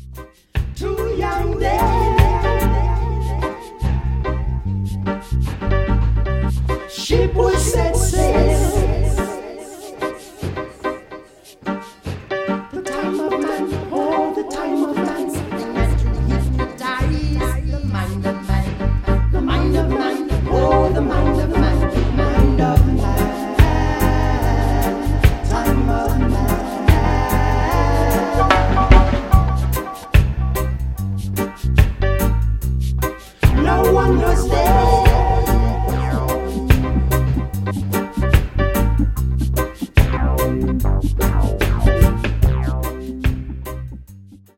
Too young there. Ship was set sail. The time of man, oh, the time of man. Something has to hypnotize the mind of man. The mind of man, oh, the mind of man. Mind of man. Time of man. No one was there.